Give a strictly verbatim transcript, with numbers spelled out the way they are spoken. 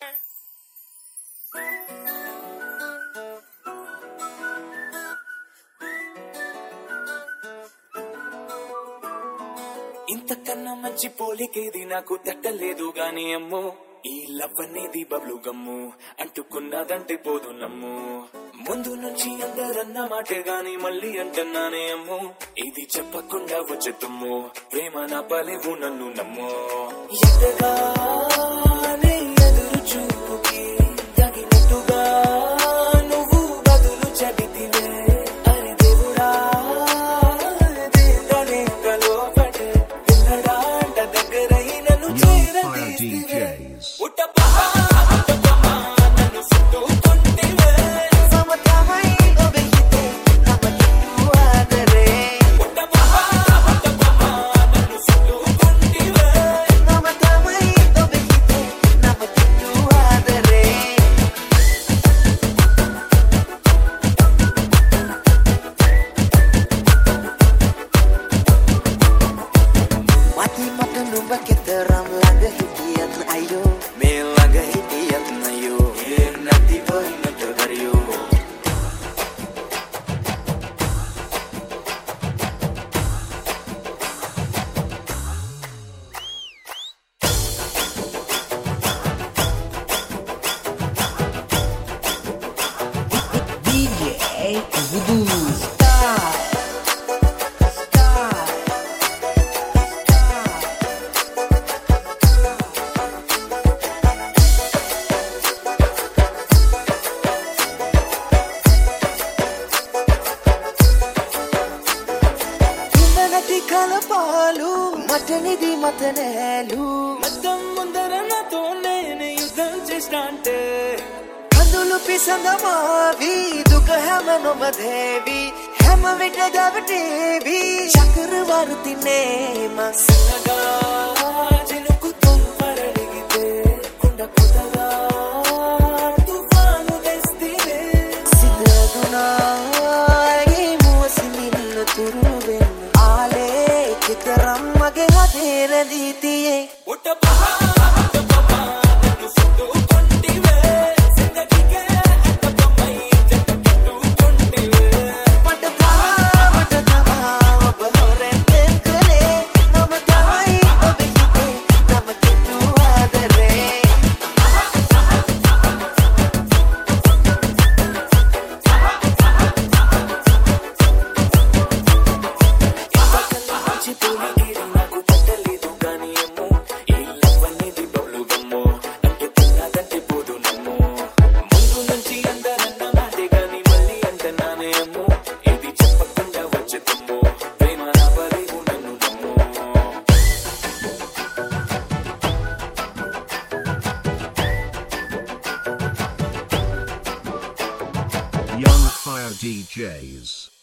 ఇంతకన్నా మంచి పోలికేది నాకు తట్టలేదు గాని అమ్మో, ఈ లవ్ అనేది బబ్లు గమ్ము అంటుకున్నదంటే పోదు నమ్ము. ముందు నుంచి అందరన్న మాటే గాని మళ్ళీ అంటున్నానే అమ్మో, ఇది చెప్పకుండా వచ్చే తుమ్ము, ప్రేమ నా పలేవు నన్ను నమ్ము. ఎట్టగానే ఎదురు చూపుకి తగినట్టుగా నువ్వు బదులు చెబితివే. అరే దేవుడా దేవరేంకలో పడే పిల్లడా అంట దగ్గరై నన్ను చేరదీసివే. ఉట్టపహా ఉట్టపహా నన్ను చుట్టుకుంటివే. సమతమై ఒబెయితే నమ్మకిట్టు ఆదరే. ఉట్టపహా ఉట్టపహా నన్ను చుట్టుకుంటివే. సమతమై ఒబెయితే నమ్మకిట్టు ఆదరే. Mati mata numba kitaram laga hidiyat na ayo, me laga hidiyat na yo, ye nati boy na tagariyo. D J Voodoo Star. కలపాలు మటనిది మతనేలు మొత్తం ముందర నాతో నేను యుద్ధం చేసిన అంటే కందులు పిసందమావి దుఃఖ హెమను మధేవి హెమ విటదవటేవి చక్రవారు తినే మసనగా చినుకు తుంపరడిగితే కుండ కుతగా తుఫాను తెస్తివే. సిద్ధదునా ఈ మూసి నిన్ను తురువే Ramage hadere ditiye uttapah uttapah nanu suttukontive zindagige attapamai jettu kontive pattapah pattapah obhore tenkale namatai obhite namakittu adare. Young Fire D Js.